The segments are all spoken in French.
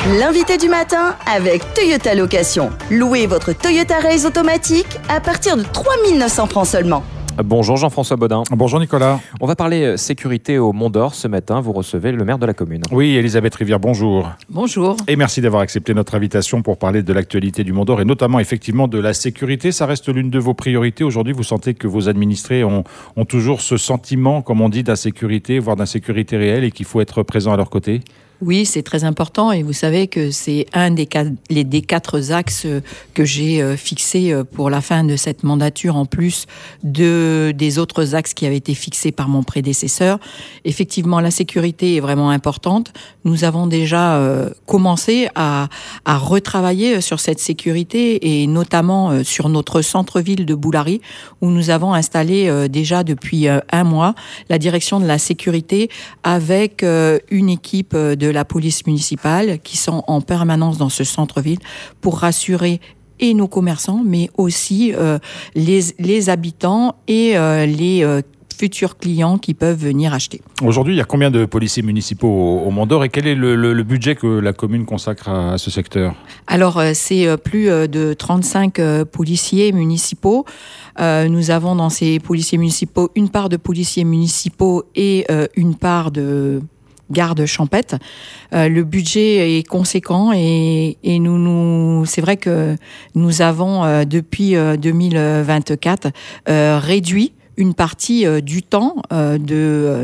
L'invité du matin avec Toyota Location. Louez votre Toyota Race automatique à partir de 3 900 francs seulement. Bonjour Jean-François Bodin. Bonjour Nicolas. On va parler sécurité au Mont d'Or ce matin. Vous recevez le maire de la commune. Oui, Elisabeth Rivière, bonjour. Bonjour. Et merci d'avoir accepté notre invitation pour parler de l'actualité du Mont d'Or et notamment effectivement de la sécurité. Ça reste l'une de vos priorités. Aujourd'hui, vous sentez que vos administrés ont toujours ce sentiment, comme on dit, d'insécurité, voire d'insécurité réelle et qu'il faut être présent à leur côté ? Oui, c'est très important et vous savez que c'est un des 4 axes que j'ai fixés pour la fin de cette mandature en plus des autres axes qui avaient été fixés par mon prédécesseur. Effectivement, la sécurité est vraiment importante. Nous avons déjà commencé à retravailler sur cette sécurité et notamment sur notre centre-ville de Boulary où nous avons installé déjà depuis un mois la direction de la sécurité avec une équipe de la police municipale qui sont en permanence dans ce centre-ville pour rassurer et nos commerçants, mais aussi les habitants et les futurs clients qui peuvent venir acheter. Aujourd'hui, il y a combien de policiers municipaux au Mont d'Or et quel est le budget que la commune consacre à ce secteur ? Alors, c'est plus de 35 policiers municipaux. Nous avons dans ces policiers municipaux une part de policiers municipaux et une part de garde champêtre. Le budget est conséquent et c'est vrai que nous avons depuis 2024 réduit une partie du temps de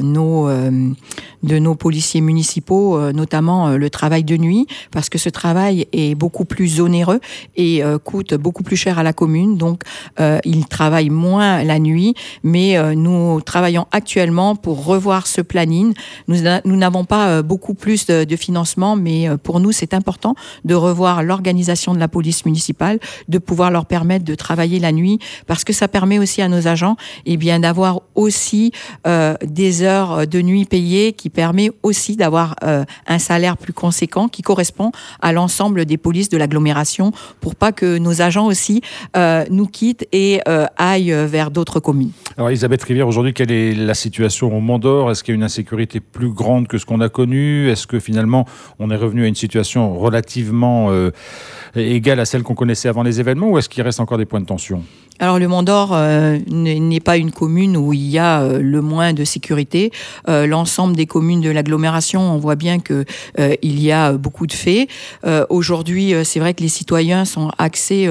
nos policiers municipaux, notamment le travail de nuit, parce que ce travail est beaucoup plus onéreux et coûte beaucoup plus cher à la commune. Donc, ils travaillent moins la nuit, mais nous travaillons actuellement pour revoir ce planning. Nous n'avons pas beaucoup plus de financement, mais pour nous, c'est important de revoir l'organisation de la police municipale, de pouvoir leur permettre de travailler la nuit, parce que ça permet aussi à nos agents d'avoir aussi des heures de nuit payées qui permet aussi d'avoir un salaire plus conséquent qui correspond à l'ensemble des polices de l'agglomération pour pas que nos agents aussi nous quittent et aillent vers d'autres communes. Alors Elisabeth Rivière, aujourd'hui, quelle est la situation au Mont d'Or ? Est-ce qu'il y a une insécurité plus grande que ce qu'on a connu ? Est-ce que finalement on est revenu à une situation relativement égale à celle qu'on connaissait avant les événements ou est-ce qu'il reste encore des points de tension ? Alors le Mont d'Or n'est pas une commune où il y a le moins de sécurité. L'ensemble des communes de l'agglomération, on voit bien que il y a beaucoup de faits. Aujourd'hui, c'est vrai que les citoyens sont axés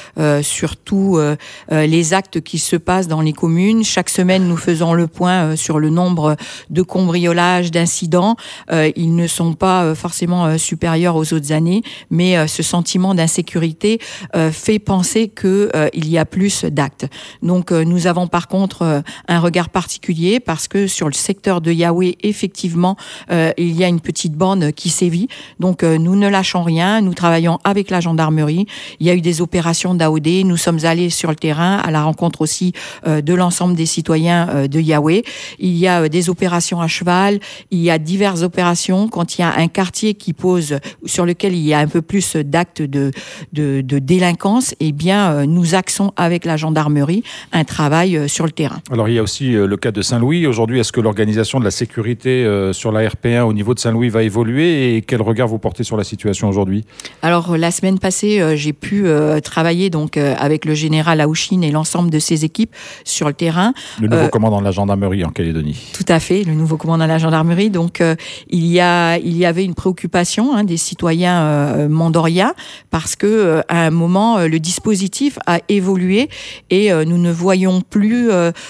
sur tous les actes qui se passent dans les communes. Chaque semaine, nous faisons le point sur le nombre de cambriolages, d'incidents. Ils ne sont pas forcément supérieurs aux autres années, mais ce sentiment d'insécurité fait penser que il y a plus d'actes. Donc nous avons par contre un regard particulier parce que sur le secteur de Yahweh, effectivement, il y a une petite bande qui sévit. Donc nous ne lâchons rien, nous travaillons avec la gendarmerie. Il y a eu des opérations d'AOD, nous sommes allés sur le terrain à la rencontre aussi de l'ensemble des citoyens de Yahweh. Il y a des opérations à cheval, il y a diverses opérations quand il y a un quartier qui pose, sur lequel il y a un peu plus d'actes de délinquance, eh bien nous axons avec la gendarmerie un travail sur le terrain. Alors il y a aussi le cas de Saint-Louis. Aujourd'hui, est-ce que l'organisation de la sécurité sur la RP1 au niveau de Saint-Louis va évoluer et quel regard vous portez sur la situation aujourd'hui ? Alors la semaine passée, j'ai pu travailler donc avec le général Aouchine et l'ensemble de ses équipes sur le terrain. Le nouveau commandant de la gendarmerie en Calédonie. Tout à fait, le nouveau commandant de la gendarmerie. Donc il y avait une préoccupation des citoyens mondoriens parce que à un moment le dispositif a évolué et nous ne voyons plus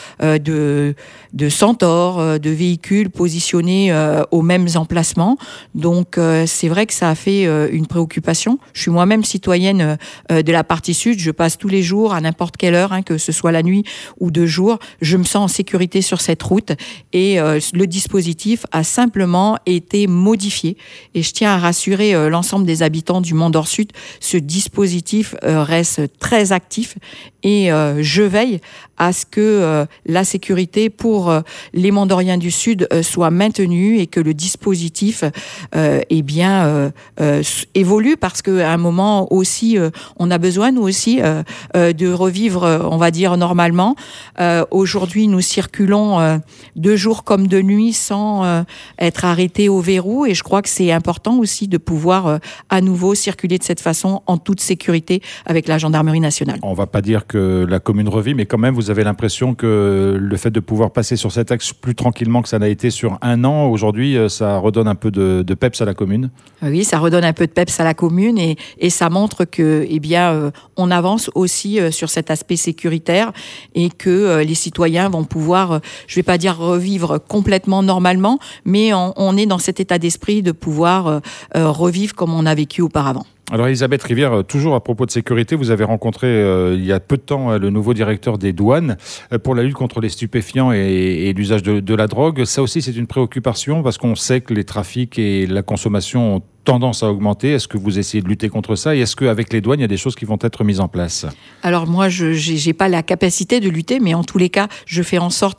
de centaures, de véhicules positionnés aux mêmes emplacements. Donc c'est vrai que ça a fait une préoccupation. Je suis moi-même citoyenne de la partie sud. Je passe tous les jours à n'importe quelle heure, que ce soit la nuit ou de jour. Je me sens en sécurité sur cette route et le dispositif a simplement été modifié. Et je tiens à rassurer l'ensemble des habitants du Mont d'Or Sud, ce dispositif reste très actif et je veille à ce que la sécurité pour les Mondoriens du Sud soit maintenue et que le dispositif évolue, parce qu'à un moment aussi, on a besoin, nous aussi, de revivre, on va dire, normalement. Aujourd'hui, nous circulons de jour comme de nuit sans être arrêtés au verrou, et je crois que c'est important aussi de pouvoir à nouveau circuler de cette façon en toute sécurité avec la gendarmerie nationale. On ne va pas dire que la commune revit, mais quand même, vous avez l'impression que le fait de pouvoir passer sur cet axe plus tranquillement que ça n'a été sur un an, aujourd'hui, ça redonne un peu de peps à la commune? Oui, ça redonne un peu de peps à la commune, et ça montre que, on avance aussi sur cet aspect sécuritaire, et que les citoyens vont pouvoir, je ne vais pas dire revivre complètement normalement, mais on est dans cet état d'esprit de pouvoir revivre comme on a vécu auparavant. Alors Elisabeth Rivière, toujours à propos de sécurité, vous avez rencontré il y a peu de temps le nouveau directeur des douanes pour la lutte contre les stupéfiants et l'usage de la drogue. Ça aussi, c'est une préoccupation parce qu'on sait que les trafics et la consommation ont tendance à augmenter. Est-ce que vous essayez de lutter contre ça, et est-ce qu'avec les douanes, il y a des choses qui vont être mises en place? Alors moi, je n'ai pas la capacité de lutter, mais en tous les cas, je fais en sorte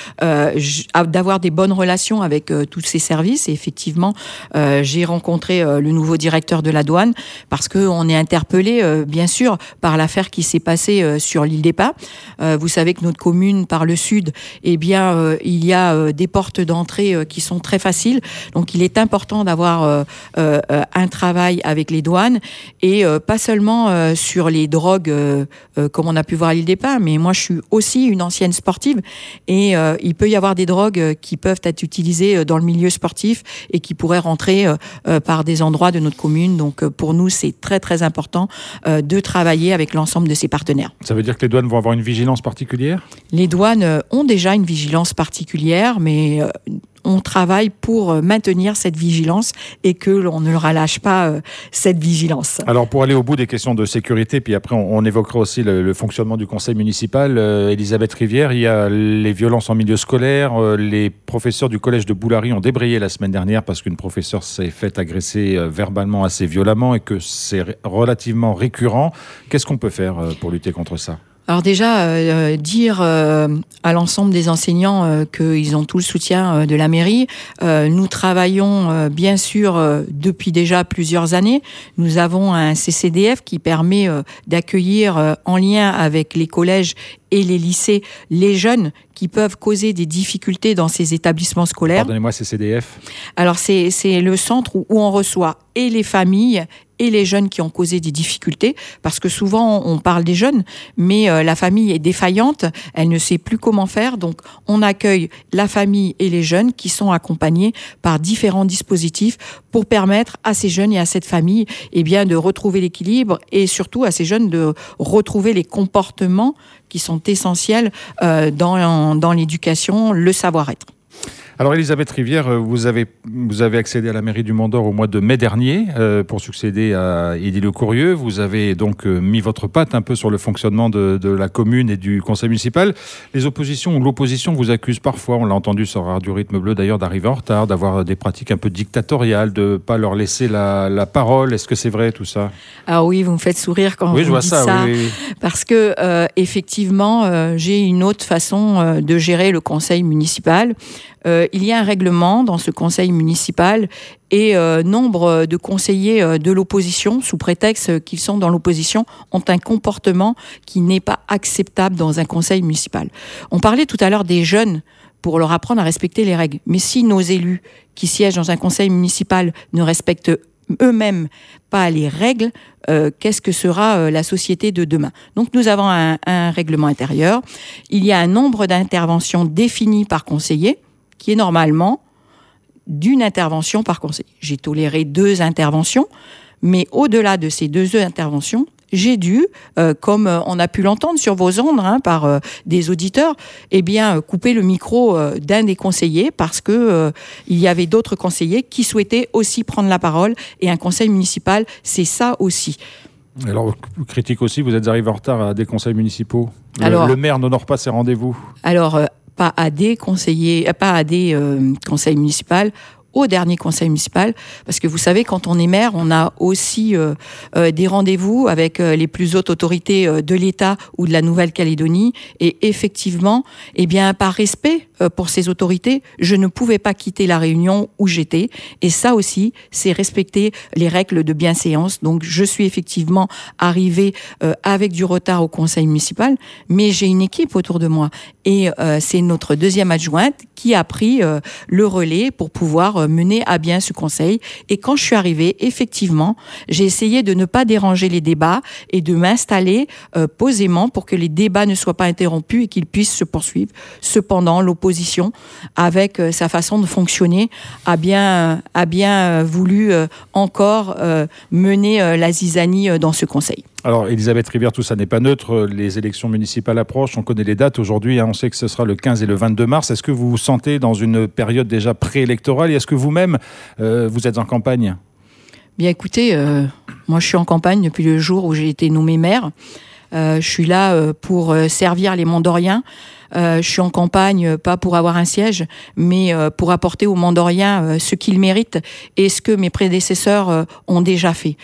d'avoir des bonnes relations avec tous ces services. Et effectivement, j'ai rencontré le nouveau directeur de la douane, parce qu'on est interpellé, bien sûr, par l'affaire qui s'est passée sur l'île des Pins. Vous savez que notre commune, par le sud, il y a des portes d'entrée qui sont très faciles. Donc il est important d'avoir un travail avec les douanes, et pas seulement sur les drogues comme on a pu voir à l'île des Pins, mais moi je suis aussi une ancienne sportive, et il peut y avoir des drogues qui peuvent être utilisées dans le milieu sportif et qui pourraient rentrer par des endroits de notre commune. Donc pour nous, c'est très très important de travailler avec l'ensemble de ces partenaires. Ça veut dire que les douanes vont avoir une vigilance particulière? Les douanes ont déjà une vigilance particulière, mais on travaille pour maintenir cette vigilance et que l'on ne relâche pas cette vigilance. Alors, pour aller au bout des questions de sécurité, puis après on évoquera aussi le fonctionnement du conseil municipal, Elisabeth Rivière, il y a les violences en milieu scolaire. Les professeurs du collège de Boulary ont débrayé la semaine dernière parce qu'une professeure s'est faite agresser verbalement assez violemment, et que c'est relativement récurrent. Qu'est-ce qu'on peut faire pour lutter contre ça? Alors déjà, dire à l'ensemble des enseignants qu'ils ont tout le soutien de la mairie. Nous travaillons bien sûr depuis déjà plusieurs années. Nous avons un CCDF qui permet d'accueillir en lien avec les collèges et les lycées les jeunes qui peuvent causer des difficultés dans ces établissements scolaires. Pardonnez-moi, CCDF? Alors c'est le centre où on reçoit et les familles et les jeunes qui ont causé des difficultés, parce que souvent on parle des jeunes, mais la famille est défaillante, elle ne sait plus comment faire, donc on accueille la famille et les jeunes qui sont accompagnés par différents dispositifs pour permettre à ces jeunes et à cette famille de retrouver l'équilibre, et surtout à ces jeunes de retrouver les comportements qui sont essentiels dans l'éducation, le savoir-être. Alors Elisabeth Rivière, vous avez accédé à la mairie du Mont-d'Or au mois de mai dernier pour succéder à Édile Lecourrieu. Vous avez donc mis votre patte un peu sur le fonctionnement de la commune et du conseil municipal. Les oppositions ou l'opposition vous accusent parfois, on l'a entendu sur Radio Rythme Bleu d'ailleurs, d'arriver en retard, d'avoir des pratiques un peu dictatoriales, de ne pas leur laisser la parole. Est-ce que c'est vrai tout ça? Ah oui, vous me faites sourire quand vous dites ça. Oui. Parce que effectivement, j'ai une autre façon de gérer le conseil municipal. Il y a un règlement dans ce conseil municipal, et nombre de conseillers de l'opposition, sous prétexte qu'ils sont dans l'opposition, ont un comportement qui n'est pas acceptable dans un conseil municipal. On parlait tout à l'heure des jeunes pour leur apprendre à respecter les règles. Mais si nos élus qui siègent dans un conseil municipal ne respectent eux-mêmes pas les règles, qu'est-ce que sera la société de demain? Donc nous avons un règlement intérieur. Il y a un nombre d'interventions définies par conseiller, qui est normalement d'une intervention par conseiller. J'ai toléré 2 interventions, mais au-delà de ces 2 interventions, j'ai dû, comme on a pu l'entendre sur vos ondes par des auditeurs, couper le micro d'un des conseillers, parce que il y avait d'autres conseillers qui souhaitaient aussi prendre la parole, et un conseil municipal, c'est ça aussi. Alors, critique aussi, vous êtes arrivé en retard à des conseils municipaux. Le maire n'honore pas ses rendez-vous. Alors, pas à des conseils municipaux, au dernier conseil municipal, parce que vous savez, quand on est maire, on a aussi des rendez-vous avec les plus hautes autorités de l'État ou de la Nouvelle-Calédonie, et effectivement, eh bien, par respect pour ces autorités, je ne pouvais pas quitter la réunion où j'étais, et ça aussi, c'est respecter les règles de bienséance. Donc, je suis effectivement arrivée avec du retard au conseil municipal, mais j'ai une équipe autour de moi, et c'est notre deuxième adjointe qui a pris le relais pour pouvoir mener à bien ce conseil. Et quand je suis arrivée, effectivement, j'ai essayé de ne pas déranger les débats et de m'installer posément pour que les débats ne soient pas interrompus et qu'ils puissent se poursuivre. Cependant, l'opposition, avec sa façon de fonctionner, a bien voulu encore mener la zizanie dans ce conseil. Alors, Elisabeth Rivière, tout ça n'est pas neutre. Les élections municipales approchent. On connaît les dates aujourd'hui. On sait que ce sera le 15 et le 22 mars. Est-ce que vous vous sentez dans une période déjà préélectorale et est-ce que vous-même, vous êtes en campagne ? Bien, écoutez, moi, je suis en campagne depuis le jour où j'ai été nommée maire. Je suis là pour servir les Mont-Doriens. Je suis en campagne, pas pour avoir un siège, mais pour apporter aux Mont-Doriens ce qu'ils méritent et ce que mes prédécesseurs ont déjà fait.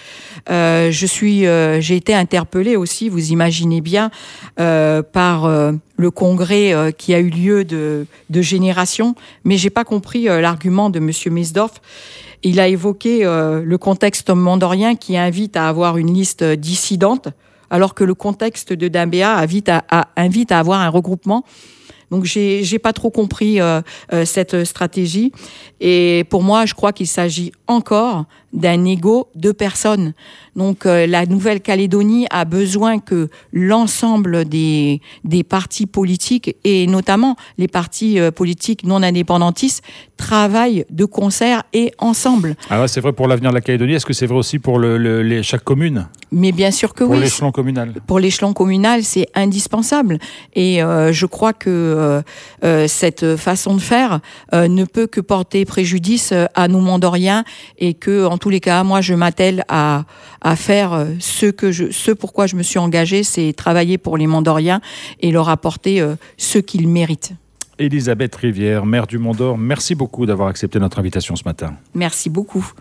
J'ai été interpellée aussi, vous imaginez bien, par le congrès qui a eu lieu de génération, mais j'ai pas compris l'argument de Monsieur Mesdorf. Il a évoqué le contexte mont-dorien qui invite à avoir une liste dissidente, alors que le contexte de Dambéa invite à avoir un regroupement. Donc, j'ai pas trop compris cette stratégie. Et pour moi, je crois qu'il s'agit encore d'un ego de personnes. Donc, la Nouvelle-Calédonie a besoin que l'ensemble des partis politiques, et notamment les partis politiques non indépendantistes, travaillent de concert et ensemble. Alors, c'est vrai pour l'avenir de la Calédonie. Est-ce que c'est vrai aussi pour chaque commune ? Mais bien sûr que oui. Pour l'échelon communal. Pour l'échelon communal, c'est indispensable. Et je crois que cette façon de faire ne peut que porter préjudice à nos Mont-Doriens et que, en tous les cas, moi, je m'attelle à faire ce pourquoi je me suis engagée, c'est travailler pour les Mont-Doriens et leur apporter ce qu'ils méritent. Elisabeth Rivière, maire du Mont-d'Or, merci beaucoup d'avoir accepté notre invitation ce matin. Merci beaucoup.